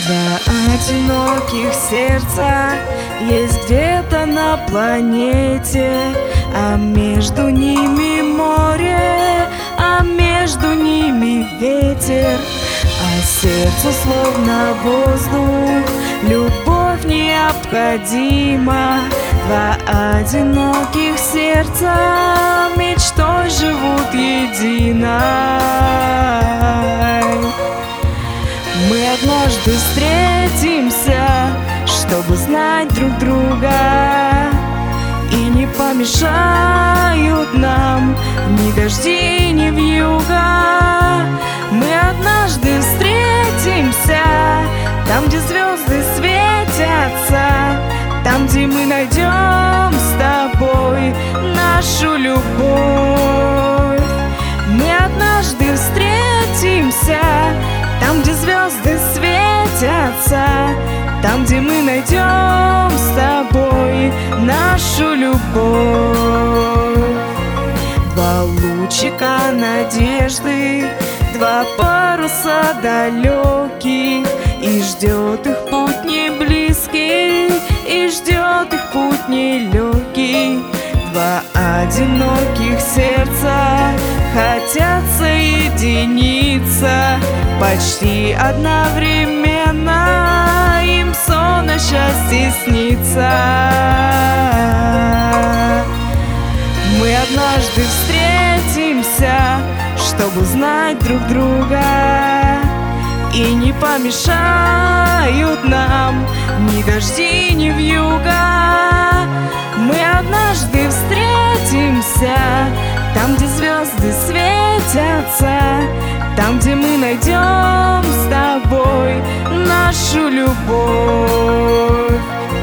Два одиноких сердца есть где-то на планете, а между ними море, а между ними ветер. А сердцу словно воздух любовь необходима. Два одиноких сердца мечтой живут единой. Мы однажды встретимся, чтобы знать друг друга, и не помешают нам ни дожди, ни вьюга. Мы однажды встретимся там, где звезды светятся, там, где мы найдем с тобой нашу любовь. Мы однажды встретимся там, где звезды светятся, там, где мы найдем с тобой нашу любовь. Два лучика надежды, два паруса далеких, и ждет их путь не близкий, и ждет их путь нелегкий. Два одиноких сердца хотят соединиться почти одновременно, им сон о счастье снится. Мы однажды встретимся, чтобы знать друг друга, и не помешают нам ни дожди, ни вьюга. Мы однажды встретимся там, где звезды светятся, там, где мы найдем с тобой нашу любовь.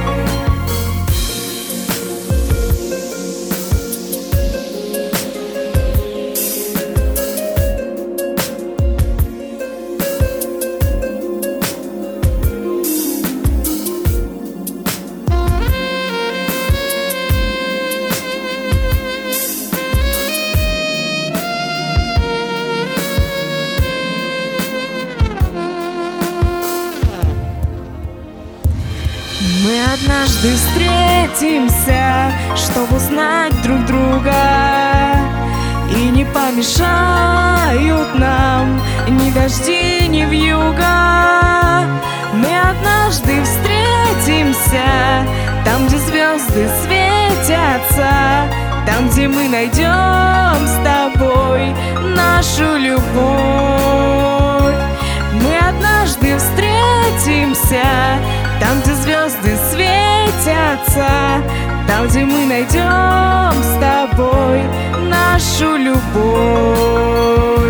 Мы однажды встретимся, чтобы узнать друг друга, и не помешают нам ни дожди, ни вьюга. Мы однажды встретимся там, где звезды светятся, там, где мы найдем с тобой нашу любовь. Мы однажды встретимся там, где звезды светятся, там, где мы найдем с тобой нашу любовь.